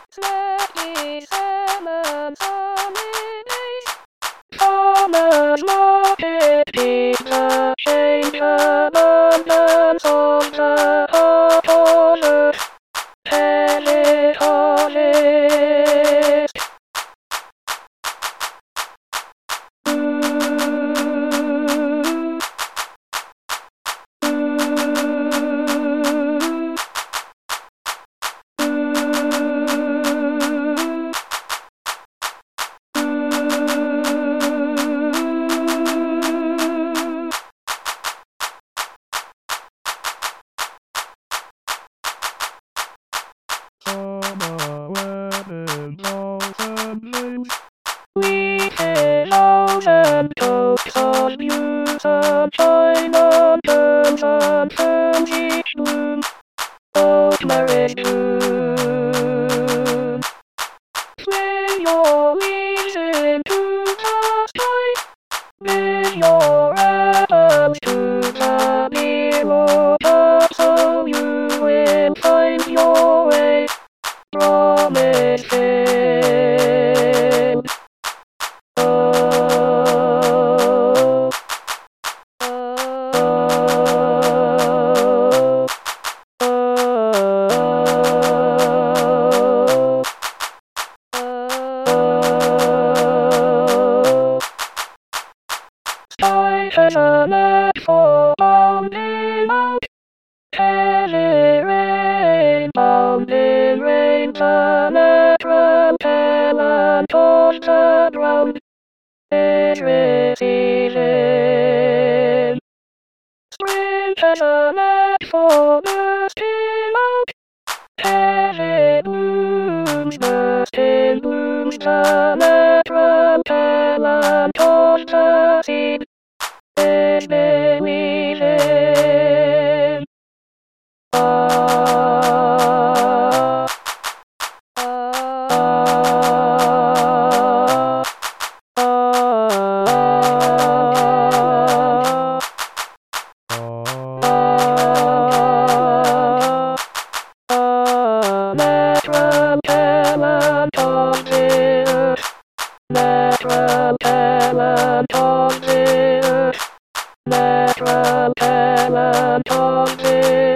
Slightly salmon, holidays. Farmers market, pizza chain, abundance of the hot order. Pellet honest. Summer weapons, awesome blaze. We pillows and coats on views on China, turns on turns each moon. Old marriage moon. Swing your wheels into the sky. Bid your apples to the near top, so you will find your way. Promise failed. Oh, oh, oh, oh. Stars has a net for bounding out. Pellet rain, bounding rain, planet repellent towards the ground. Is receding. Spring has a net for bursting out. Pellet blooms, bursting blooms, planet repellent towards the seed. Is believing. Natural talent of the earth. Natural talent of the earth. Natural talent of the